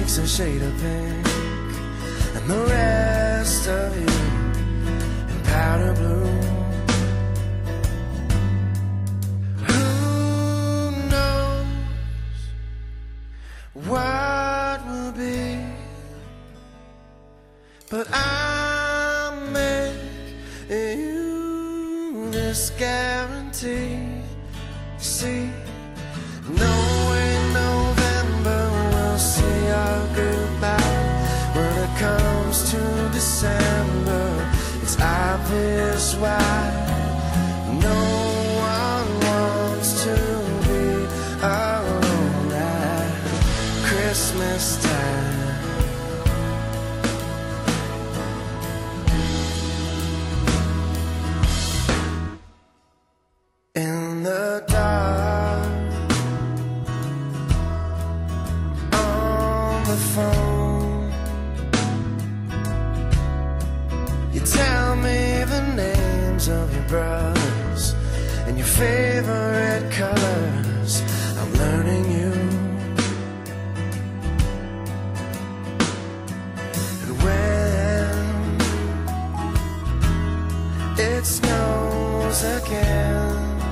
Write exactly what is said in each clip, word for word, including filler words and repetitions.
cheeks a shade of pink, and the rest of you in powder blue. Who knows what will be, but I'll make you this guarantee. See, no way November will see our goodbye. When it comes to December, it's obvious why. No one wants to be alone at Christmas time. In the dark, on the phone, you tell me the names of your brothers and your favorite colors. I'm learning you. And when it snows again,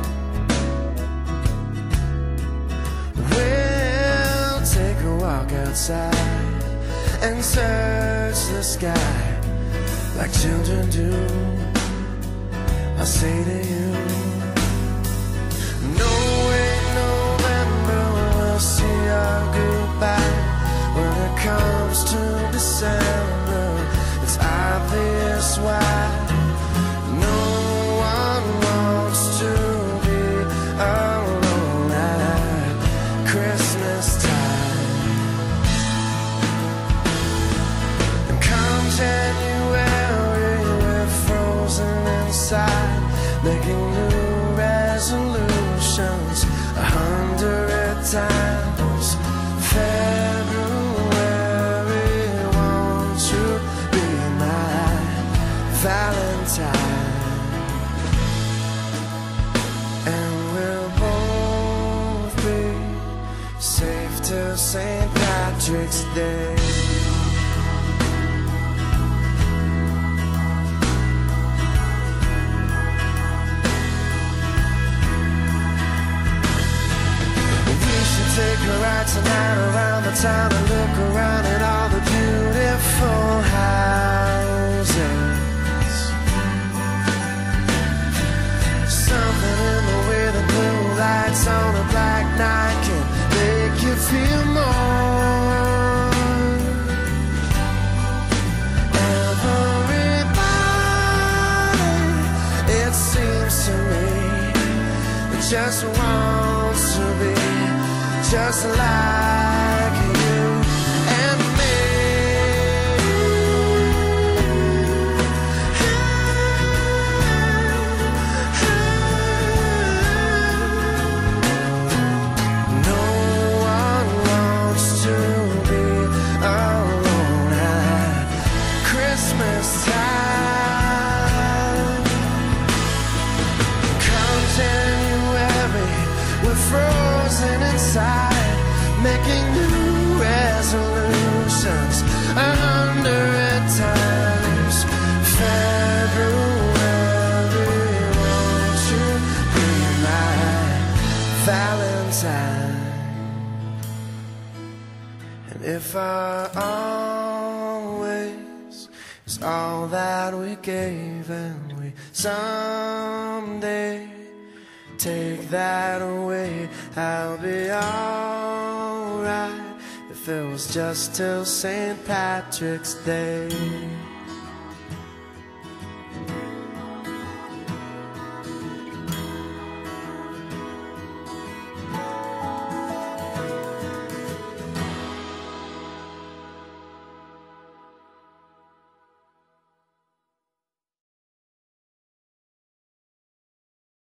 we'll take a walk outside and search the sky like children do. I'll say to you, no way November will see our goodbye. When it comes to December, it's obvious why. No one wants to be alone at Christmas time. And come January, we're frozen inside, making new resolutions a hundred times. February, won't you be my Valentine? And we'll both be safe till Saint Patrick's Day. Take a ride tonight around the town and look around at all the beautiful houses. Something in the way the blue lights on a black night can make you feel more. Everybody, it seems to me, just wants to be just like you and me. No one wants to be alone at Christmas time. Come January, we're frozen inside, making new resolutions a hundred times. February, won't you be my Valentine? And if our always is all that we gave, and we someday take that away, I'll be alright if it was just till Saint Patrick's Day.